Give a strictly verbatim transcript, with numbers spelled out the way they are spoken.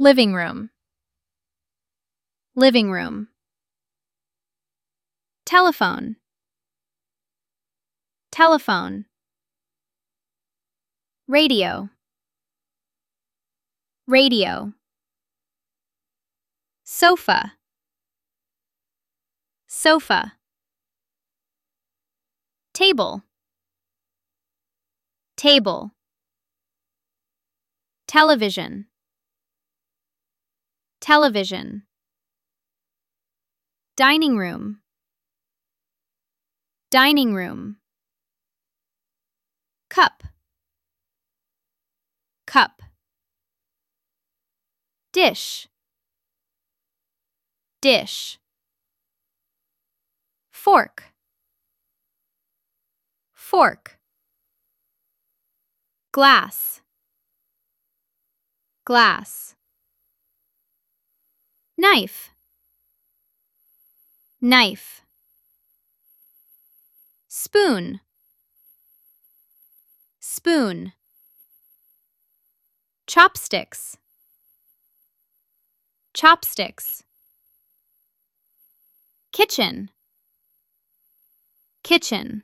Living room. Living room. Telephone. Telephone. Radio. Radio. Sofa. Sofa. Table. Table. Television. Television. Dining room. Dining room. Cup. Cup. Dish. Dish. Fork. Fork. Glass. Glass. Knife. Knife. Spoon. Spoon. Chopsticks. Chopsticks. Kitchen. Kitchen.